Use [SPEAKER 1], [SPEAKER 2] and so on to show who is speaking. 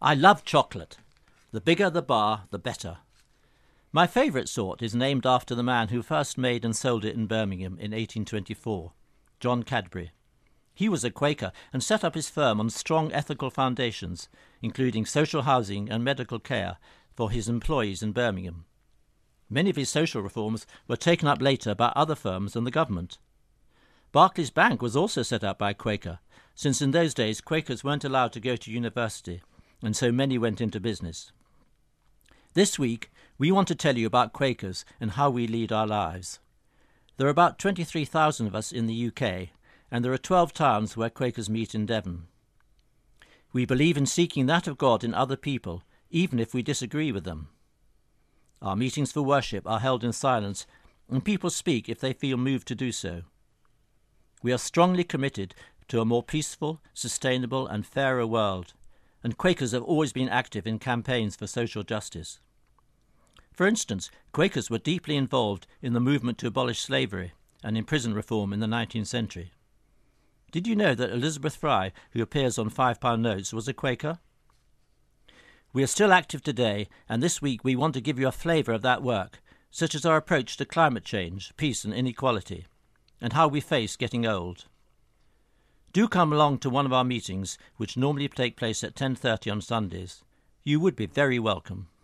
[SPEAKER 1] I love chocolate. The bigger the bar, the better. My favourite sort is named after the man who first made and sold it in Birmingham in 1824, John Cadbury. He was a Quaker and set up his firm on strong ethical foundations, including social housing and medical care for his employees in Birmingham. Many of his social reforms were taken up later by other firms and the government. Barclays Bank was also set up by a Quaker, since in those days Quakers weren't allowed to go to university, and so many went into business. This week, we want to tell you about Quakers and how we lead our lives. There are about 23,000 of us in the UK, and there are 12 towns where Quakers meet in Devon. We believe in seeking that of God in other people, even if we disagree with them. Our meetings for worship are held in silence, and people speak if they feel moved to do so. We are strongly committed to a more peaceful, sustainable and fairer world, and Quakers have always been active in campaigns for social justice. For instance, Quakers were deeply involved in the movement to abolish slavery and in prison reform in the 19th century. Did you know that Elizabeth Fry, who appears on £5 notes, was a Quaker? We are still active today, and this week we want to give you a flavour of that work, such as our approach to climate change, peace and inequality, and how we face getting old. Do come along to one of our meetings, which normally take place at 10:30 on Sundays. You would be very welcome.